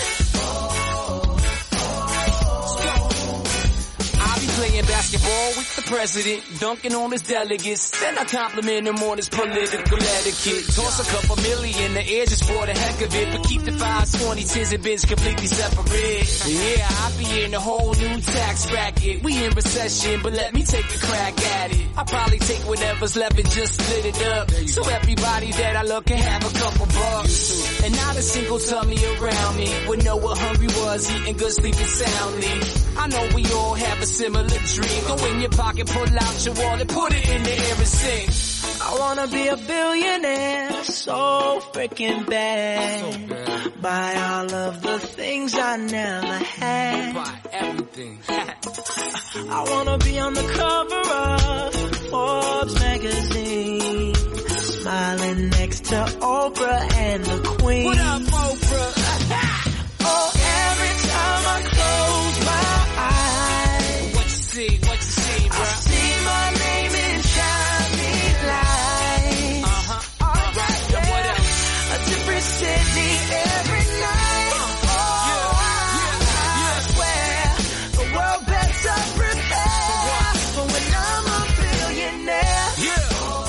[SPEAKER 12] I'll be playing basketball with the president, dunking on his delegates. Then I compliment him on his political etiquette. Toss a couple million, the air just for the heck of it. But keep the fives, twenties, tens, and bins completely separate. Yeah, I'll be in a whole new tax bracket. We in recession, but let me take a crack at it. I'll probably take whatever's left and just split it up. So everybody that I love can have a couple bucks. And not a single tummy around me would know what hungry was, eating good, sleeping soundly. I know we all have a similar dream. Go in your pocket, pull out your wallet, put it in the air and sing.
[SPEAKER 6] I I wanna be a billionaire, so freaking bad. Buy all of the things I never had.
[SPEAKER 12] Buy everything.
[SPEAKER 6] I wanna be on the cover of Forbes magazine, smiling next to Oprah and the Queen.
[SPEAKER 12] What up, Oprah?
[SPEAKER 6] Oh, every time I close my eyes,
[SPEAKER 12] What you see? What you see, bro?
[SPEAKER 6] I see my name in shining lights.
[SPEAKER 12] Uh-huh.
[SPEAKER 6] Alright,
[SPEAKER 12] Yeah, what
[SPEAKER 6] yeah.
[SPEAKER 12] else?
[SPEAKER 6] A different city every night. Oh, I swear the world better prepare for when I'm a billionaire.
[SPEAKER 12] Yeah.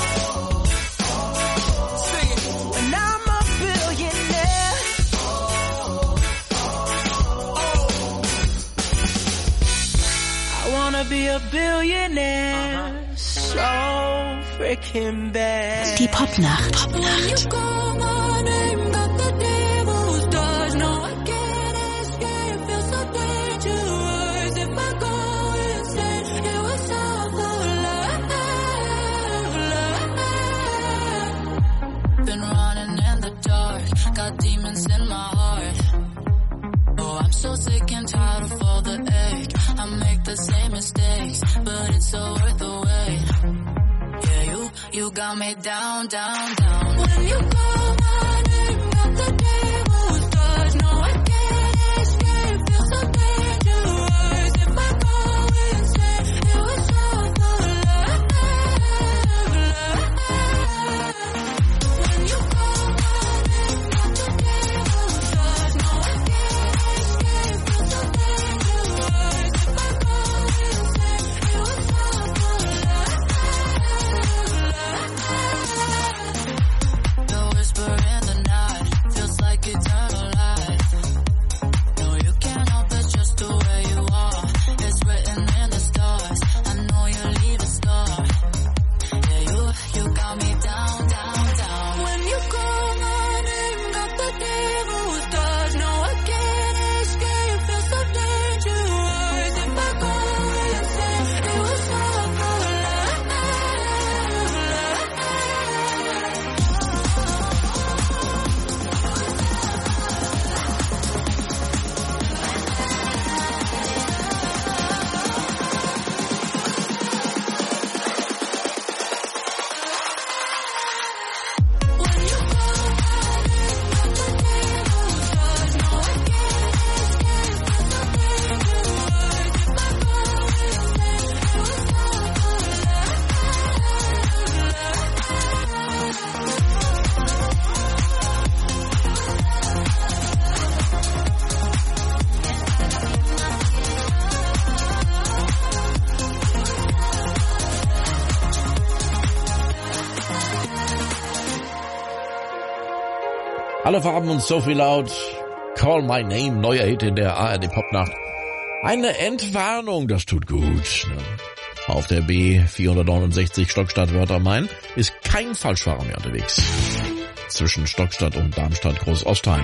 [SPEAKER 12] Sing it.
[SPEAKER 6] When I'm a billionaire. I wanna be a billionaire, so freaking bad.
[SPEAKER 13] Die Popnacht.
[SPEAKER 10] When you call my name, got the devil's touch. No, I can't escape. Feel so dangerous. If I go insane, it was all for love, love. Been running in the dark, got demons in my heart. Oh, I'm so sick and tired of all the ache. I make the same mistakes, but it's so worth the wait. Yeah, you, you got me down, down, down. When you call my name, got the devil's touch. No, I can't escape. Feel so dangerous. If I go insane, it was all for love, love. When you call my name, got the devil's touch. No, I can't escape. Feel so dangerous. If I go insane, it was all for love, love. The whisper in the night feels like eternal light. No, you can't help it, just the way you are. It's written in the stars. I know you leave a scar. Yeah, you, you got me down, down, down. When you call my name, got the devil's touch. No, I can't escape. Feel so dangerous. If I go insane, it was all for love, When you call my name, got the devil's touch. No, I can't escape. Feel so dangerous. If I go insane, it was all for
[SPEAKER 5] Alle Farben und so viel laut. Call My Name, neuer Hit in der A R D Popnacht. Eine Entwarnung, das tut gut. Ne? Auf der B vierhundertneunundsechzig Stockstadt-Wörth am Main ist kein Falschfahrer mehr unterwegs. Zwischen Stockstadt und Darmstadt-Großostheim.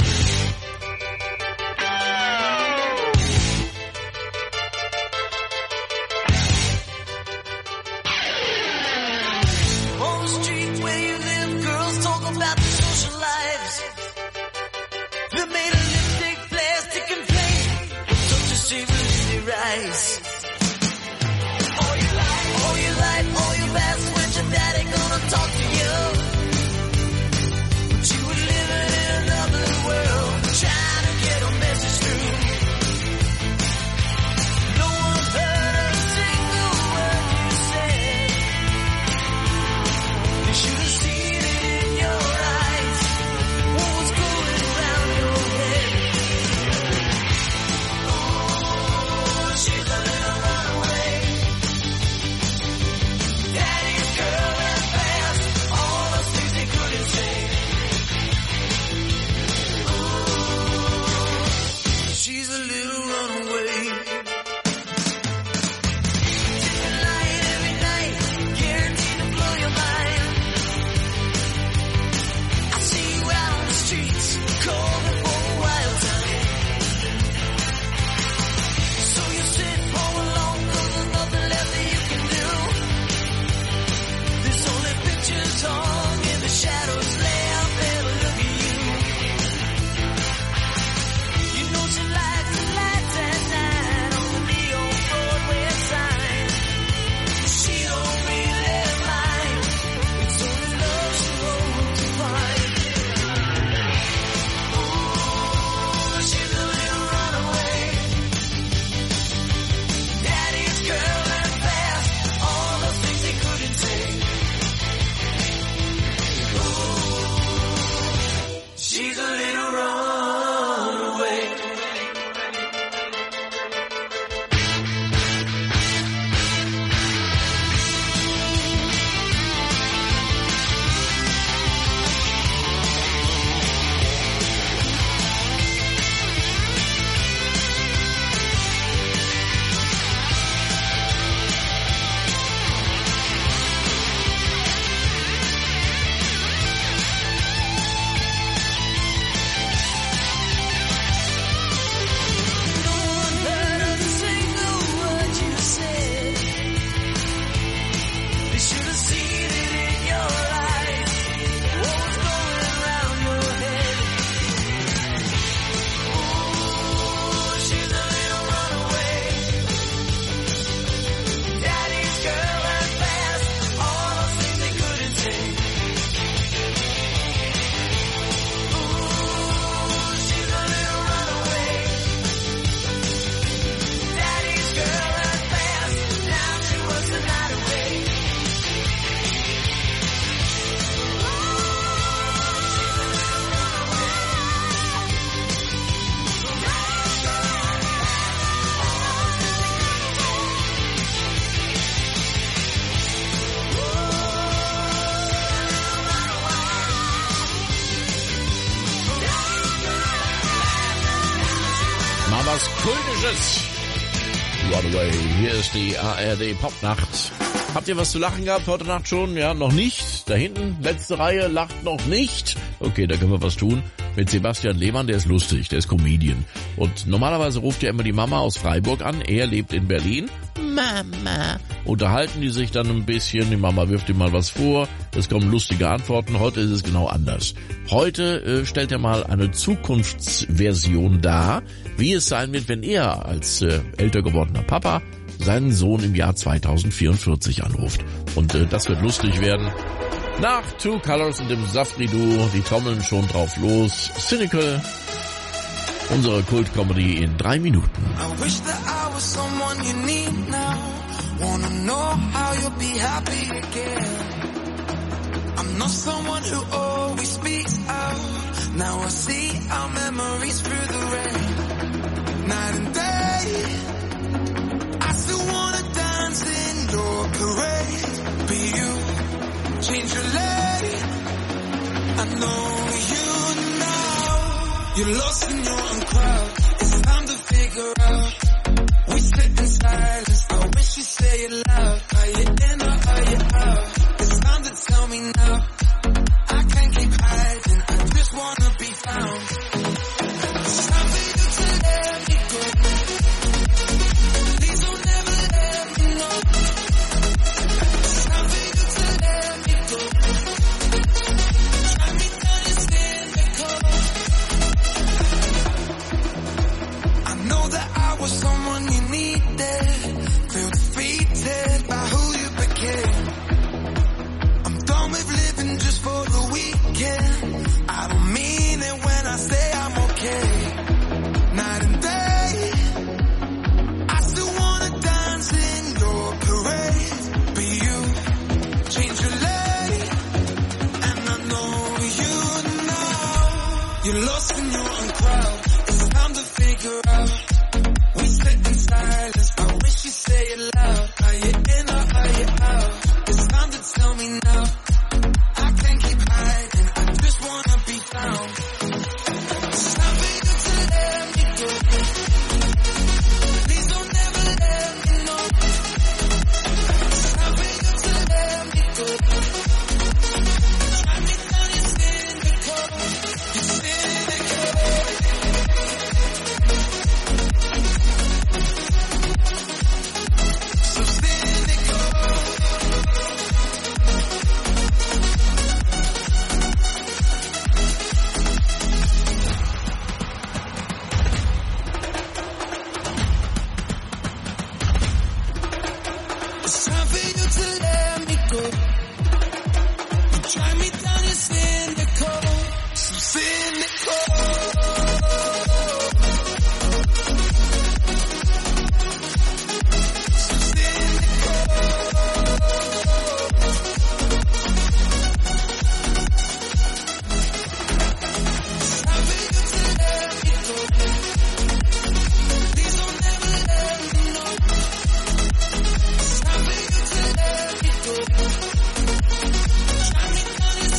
[SPEAKER 6] On the street where you live, girls talk about the social lives. They made a lipstick, plastic and plain. Such a shivers in your eyes. All your life, all your life, all your past, when your daddy gonna talk to you. But you were living in another world, trying to get a message through. No one heard a single word you said. You should have seen it in your eyes.
[SPEAKER 5] was Kultisches. Runaway, hier ist die A R D Popnacht. Habt ihr was zu lachen gehabt heute Nacht schon? Ja, noch nicht. Da hinten, letzte Reihe, lacht noch nicht. Okay, da können wir was tun. Mit Sebastian Lehmann, der ist lustig, der ist Comedian. Und normalerweise ruft ja immer die Mama aus Freiburg an. Er lebt in Berlin. Mama. Unterhalten die sich dann ein bisschen. Die Mama wirft ihm mal was vor. Es kommen lustige Antworten. Heute ist es genau anders. Heute äh, stellt er mal eine Zukunftsversion dar, wie es sein wird, wenn er als äh, älter gewordener Papa seinen Sohn im Jahr zweitausendvierundvierzig anruft. Und äh, das wird lustig werden. Nach Two Colors und dem Safri-Duo, die trommeln schon drauf los. Cynical, unsere Kult-Comedy in drei Minuten.
[SPEAKER 6] I wish that I was someone you need now. Wanna know how you'll be happy again. I'm not someone who always speaks out. Now I see our memories through the rain. Night and day, I still wanna dance in your parade. Be you, change your lane. I know you now. You're lost in your own crowd. It's time to figure out. We sit in silence. I wish you'd say it loud. Are you in or are you out? It's time to tell me now. I can't keep hiding. I just wanna be found. It's time for you to let me go. Please don't ever let me know. It's time for you to let me go. Try me down and stand the cold. I know that I was someone you needed. Feel defeated by who you became. I'm done with living just for the weekend. I don't mean it when I say I'm okay. Night and day, I still wanna dance in your parade. Be you, change your lane, and I know you now. You're lost in your own crowd. It's time to figure out. We sit in silence. I wish you'd say it loud. Are you in or are you out? It's time to tell me now. I can't keep hiding. I just wanna be found. It's time for you to let me go. Please don't ever let me know. It's time for you to let me go. Try me down, you're cynical. You're cynical. So cynical. It's time for you to let me go. You try me down, you're cynical. So cynical. So It's time for you to let me go. Please don't ever let me know. It's time for you to let me go. Try me down and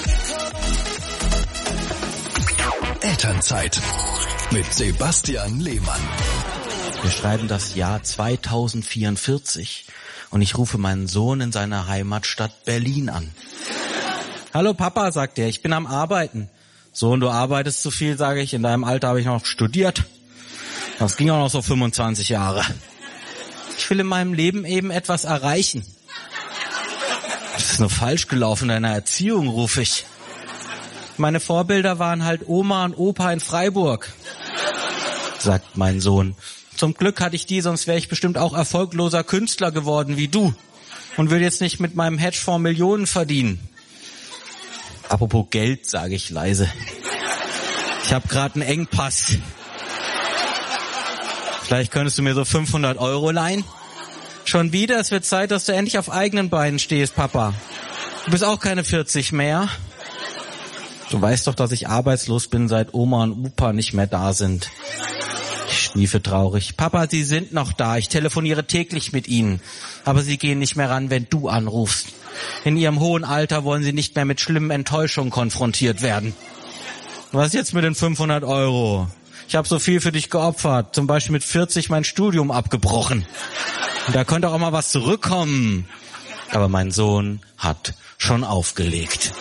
[SPEAKER 6] cynical.
[SPEAKER 1] Elternzeit mit Sebastian Lehmann.
[SPEAKER 13] Wir schreiben das Jahr zweitausendvierundvierzig und ich rufe meinen Sohn in seiner Heimatstadt Berlin an. Hallo Papa, sagt er, ich bin am Arbeiten. Sohn, du arbeitest zu viel, sage ich. In deinem Alter habe ich noch studiert. Das ging auch noch so fünfundzwanzig Jahre. Ich will in meinem Leben eben etwas erreichen. Das ist nur falsch gelaufen in deiner Erziehung, rufe ich. Meine Vorbilder waren halt Oma und Opa in Freiburg, sagt mein Sohn. Zum Glück hatte ich die, sonst wäre ich bestimmt auch erfolgloser Künstler geworden wie du und will jetzt nicht mit meinem Hedgefonds Millionen verdienen. Apropos Geld, sage ich leise. Ich habe gerade einen Engpass. Vielleicht könntest du mir so fünfhundert Euro leihen? Schon wieder? Es wird Zeit, dass du endlich auf eigenen Beinen stehst, Papa. Du bist auch keine vierzig mehr. Du weißt doch, dass ich arbeitslos bin, seit Oma und Opa nicht mehr da sind. Ich schniefe traurig. Papa, sie sind noch da. Ich telefoniere täglich mit ihnen. Aber sie gehen nicht mehr ran, wenn du anrufst. In ihrem hohen Alter wollen sie nicht mehr mit schlimmen Enttäuschungen konfrontiert werden. Was jetzt mit den fünfhundert Euro? Ich habe so viel für dich geopfert. Zum Beispiel mit vierzig mein Studium abgebrochen. Und da könnte auch mal was zurückkommen. Aber mein Sohn hat schon aufgelegt.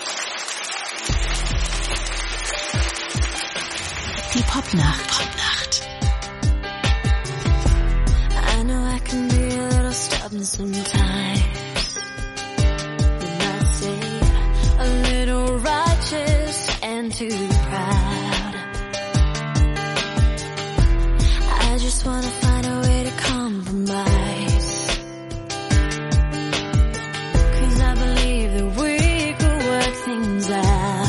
[SPEAKER 10] Die Popnacht. Popnacht. I know I can be a little stubborn sometimes. And I say a little righteous and too proud. I just wanna find a way to compromise. 'Cause I believe that we could work things out.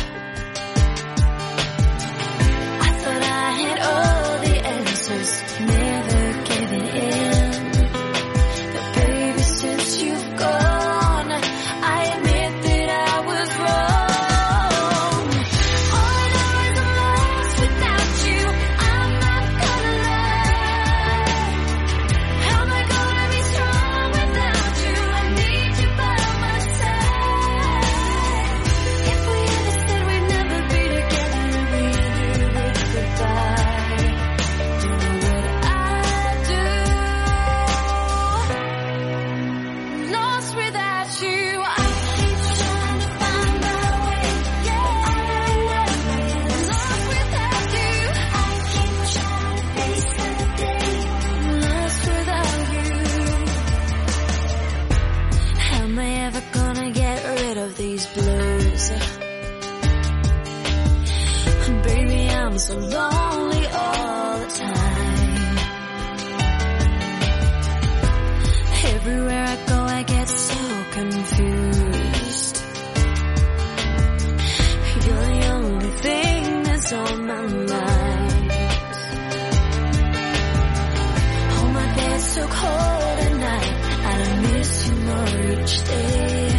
[SPEAKER 10] Never giving in. But baby, since you've gone, I admit that I was wrong. All I know is I'm lost without you. I'm not gonna lie. How am I gonna be strong without you? I need you by my side. If we ever said we'd never be together, we ended with goodbye. Baby, I'm so lonely all the time. Everywhere I go, I get so confused. You're the only thing that's on my mind. Oh, my bed's so cold at night. I miss you more each day.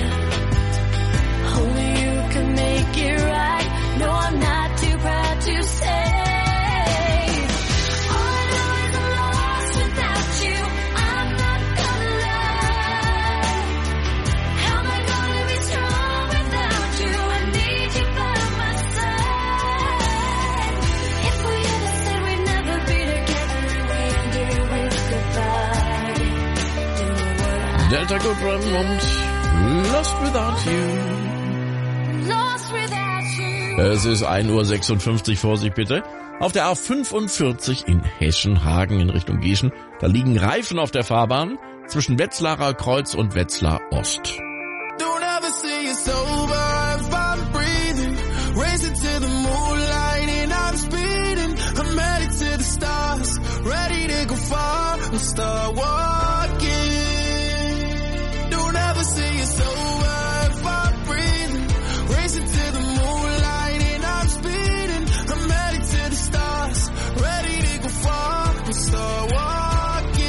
[SPEAKER 10] Only you can make it right. No, I'm not too proud to say. All I know is I'm lost without you. I'm not gonna lie. How am I gonna be strong without you? I need you by my side. If we ever said we'd never be together, we ended with goodbye. You know what I
[SPEAKER 5] Delta Goodrun und Lost Without You. Es ist ein Uhr sechsundfünfzig, Vorsicht bitte. Auf der A fünfundvierzig in Heschenhagen in Richtung Gießen, da liegen Reifen auf der Fahrbahn zwischen Wetzlarer Kreuz und Wetzlar Ost.
[SPEAKER 14] Don't ever say it's over if I'm breathing. Racing to the moonlight and I'm speeding. I'm headed to the stars, ready to go far and start walking. Don't ever say it's over if I'm breathing. Racing to the moonlight. Ready to go far and start walking.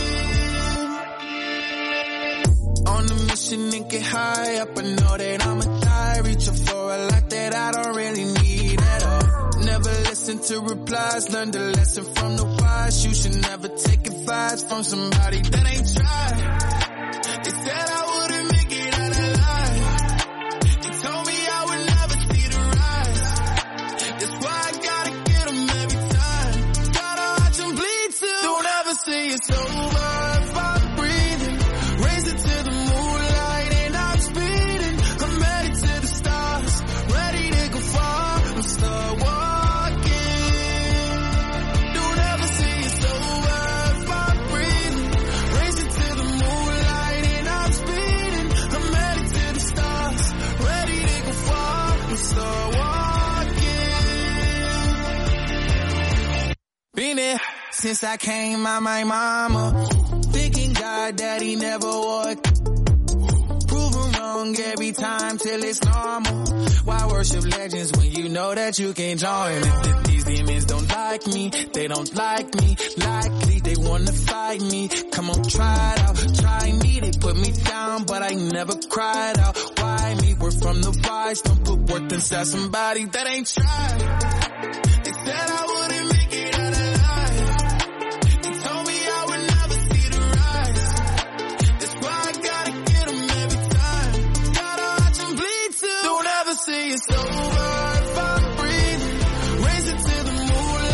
[SPEAKER 14] On a mission and get high up. I know that I'ma die. Reaching for a life that I don't really need at all. Never listen to replies. Learn the lesson from the wise. You should never take advice from somebody that ain't tried. They said I wouldn't make it out alive. They told me I would never see the rise. That's why I gotta get them every time. Don't ever say it's over if I'm breathing. Racing to the moonlight and I'm speeding. I'm headed to the stars, ready to go far and start walking. Don't ever say it's over if I'm breathing. Racing to the moonlight and I'm speeding. I'm headed to the stars, ready to go far and start walking. Been there. Since I came out my mama, thinking God that he never would. Proven wrong every time till it's normal. Why worship legends when you know that you can join? If, if these demons don't like me, they don't like me. Likely they wanna fight me. Come on, try it out. Try me, they put me down, but I never cried out. Why me? We're from the wise. Don't put worth inside somebody that ain't tried. They said I wouldn't make it out alive. Say it's over if I'm breathing. Racing to the moonlight.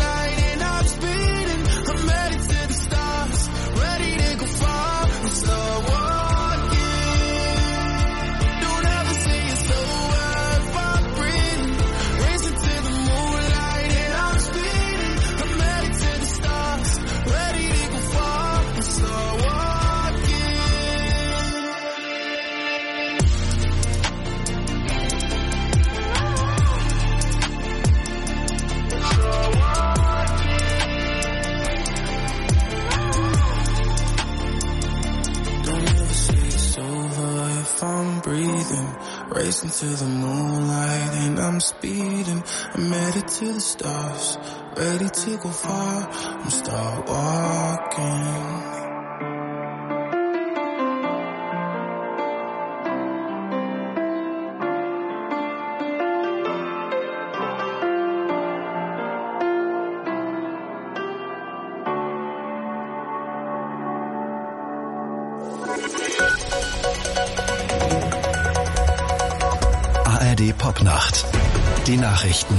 [SPEAKER 14] breathing, racing to the moonlight, and I'm speeding. I'm headed to the stars, ready to go far. I'm start walking.
[SPEAKER 1] A R D Popnacht. Die Nachrichten.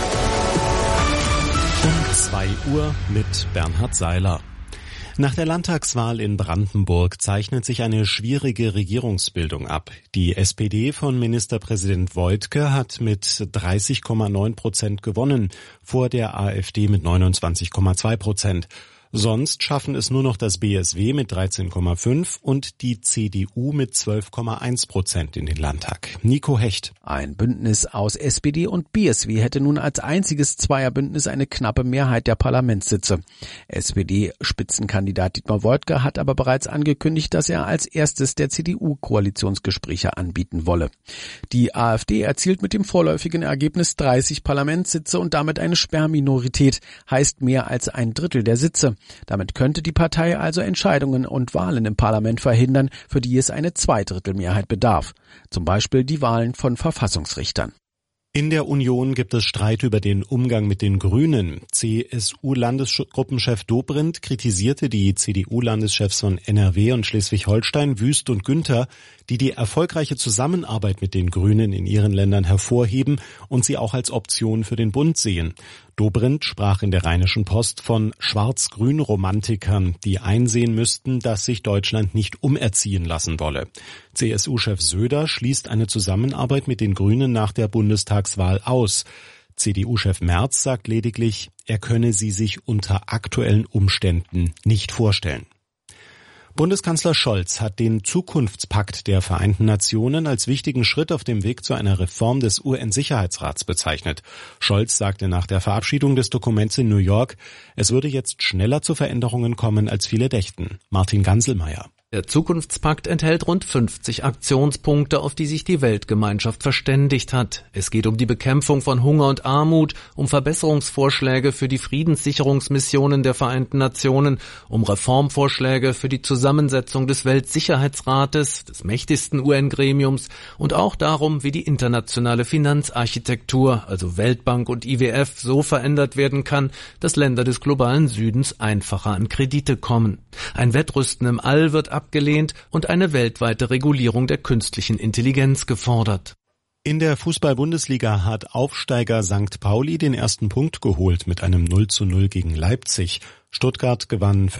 [SPEAKER 2] Um zwei Uhr mit Bernhard Seiler. Nach der Landtagswahl in Brandenburg zeichnet sich eine schwierige Regierungsbildung ab. Die S P D von Ministerpräsident Woidke hat mit dreißig Komma neun Prozent gewonnen, vor der AfD mit neunundzwanzig Komma zwei Prozent. Sonst schaffen es nur noch das B S W mit dreizehn Komma fünf und die C D U mit zwölf Komma eins Prozent in den Landtag. Nico Hecht.
[SPEAKER 3] Ein Bündnis aus S P D und B S W hätte nun als einziges Zweierbündnis eine knappe Mehrheit der Parlamentssitze. S P D-Spitzenkandidat Dietmar Woidke hat aber bereits angekündigt, dass er als erstes der C D U Koalitionsgespräche anbieten wolle. Die AfD erzielt mit dem vorläufigen Ergebnis dreißig Parlamentssitze und damit eine Sperrminorität, heißt mehr als ein Drittel der Sitze. Damit könnte die Partei also Entscheidungen und Wahlen im Parlament verhindern, für die es eine Zweidrittelmehrheit bedarf. Zum Beispiel die Wahlen von Verfassungsrichtern.
[SPEAKER 2] In der Union gibt es Streit über den Umgang mit den Grünen. C S U-Landesgruppenchef Dobrindt kritisierte die C D U-Landeschefs von N R W und Schleswig-Holstein, Wüst und Günther, die die erfolgreiche Zusammenarbeit mit den Grünen in ihren Ländern hervorheben und sie auch als Option für den Bund sehen. Dobrindt sprach in der Rheinischen Post von Schwarz-Grün-Romantikern, die einsehen müssten, dass sich Deutschland nicht umerziehen lassen wolle. C S U-Chef Söder schließt eine Zusammenarbeit mit den Grünen nach der Bundestagswahl aus. C D U-Chef Merz sagt lediglich, er könne sie sich unter aktuellen Umständen nicht vorstellen. Bundeskanzler Scholz hat den Zukunftspakt der Vereinten Nationen als wichtigen Schritt auf dem Weg zu einer Reform des U N-Sicherheitsrats bezeichnet. Scholz sagte nach der Verabschiedung des Dokuments in New York, es würde jetzt schneller zu Veränderungen kommen, als viele dächten. Martin Ganselmeier.
[SPEAKER 15] Der Zukunftspakt enthält rund fünfzig Aktionspunkte, auf die sich die Weltgemeinschaft verständigt hat. Es geht um die Bekämpfung von Hunger und Armut, um Verbesserungsvorschläge für die Friedenssicherungsmissionen der Vereinten Nationen, um Reformvorschläge für die Zusammensetzung des Weltsicherheitsrates, des mächtigsten U N-Gremiums, und auch darum, wie die internationale Finanzarchitektur, also Weltbank und I W F, so verändert werden kann, dass Länder des globalen Südens einfacher an Kredite kommen. Ein Wettrüsten im All wird abgelehnt und eine weltweite Regulierung der künstlichen Intelligenz gefordert.
[SPEAKER 2] In der Fußball-Bundesliga hat Aufsteiger Sankt Pauli den ersten Punkt geholt mit einem null zu null gegen Leipzig. Stuttgart gewann